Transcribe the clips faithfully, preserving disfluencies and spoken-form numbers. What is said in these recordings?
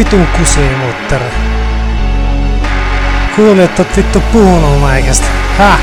vitun kusimutteri. Kuulin, että oot vittu puhunut meikästä. Häh?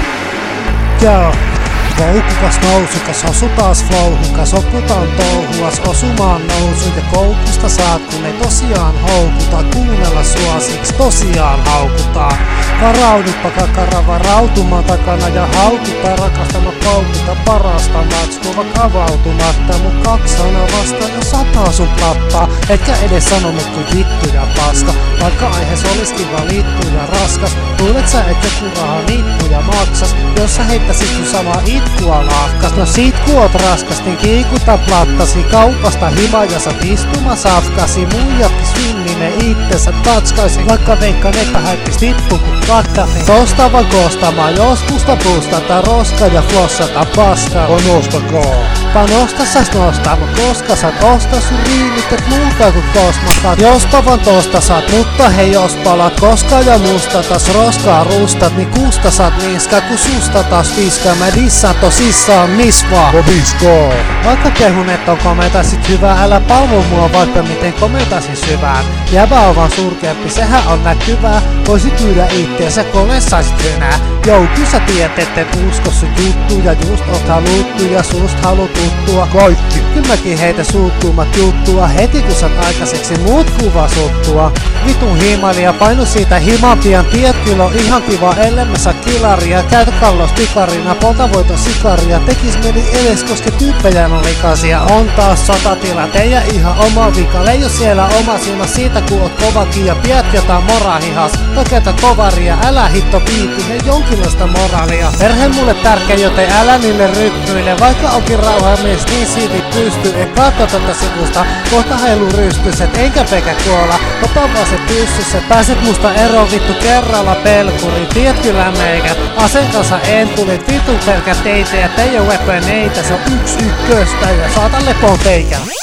Joo. Voukukas nousukas, osu taas flowhukas, oputaan touhuas, osumaan nousu ja koukusta saat, kun ei tosiaan houkuta, kuunnella sua siksi tosiaan haukutaan. Varaudupa kakara varautumaan takana ja haukuta, rakastama paukuta, parasta matskua vakavautumatta, mun kaksana vastaan jo sataa sun plattaa, etkä edes sanonut kuin vittu ja paska, vaikka aihees olisikin valittu ja raskas, luulet sä et joku raha niittuja maksas, jos sä heittäsit sun samaa itkua lahkas, no sit ku oot raskas, niin kiikuta plattasi kaupasta hima ja sä istuma safkasi, muijatki synnine itsensä tatskaisi, vaikka veikkaan että häippis tippu kun Gaddafi. Tosta vaan koostamaan, jos musta pustata roska ja flossata paskaa. Panostakaa. Panosta säs nostaa, mut koska saat osta sun riimit et muuta kuin kosmakat. Jospa vaan tosta saat, mutta hei jos palat koska ja musta taas roskaa rustat, niin kusta saat niska kun susta taas viskaa. Mä dissaan tosissaan mis vaan. Viskaa. Vaikka kehun et on kometa sit hyvää, älä palvo mua vaikka miten kometasin syvään. Jäbä on vaan surkeampi, sehän on näkyvää. Voisit myydä itteensä, kun saisit hynää. Jou, kyllä sä tiedät, et usko sun juttuja, just oot haluttu ja sust halu tuttua. Kaikki. Kyllä mäkin heitä suuttumat juttua, heti kun saat aikaiseksi muut kuva suttua. Vitun himailija, painu siitä himan pian, tiet kyllä on ihan kiva, ellemme saa kilaria. Käytä kallos pikarina, polta voiton sikaria, tekis meni edes, koska tyyppejä on likaisia. On taas sotatila, teijä ihan oma vika, leiju siellä oma silmä siitä kun oot kovakin ja piät jotain morahihas. Tokeeta kovaria, älä hitto viipi, he jonkinlaista moraalia. Perhe mulle tärkeä, joten älä niille ryppyile, vaikka onkin rauhamies, niin siitä pystyy. En katso tätä sivusta, kohta heilu rystyset, enkä pekä kuolla. Ota vaan se pyssyssä, pääset musta eroon vittu kerralla pelkuri. Tiet kyllä meikät, aseen kanssa en tulit, vittu pelkät teitä ja teidän weaponeita. Se on yksi ykköstä ja saatan lepoon teikän.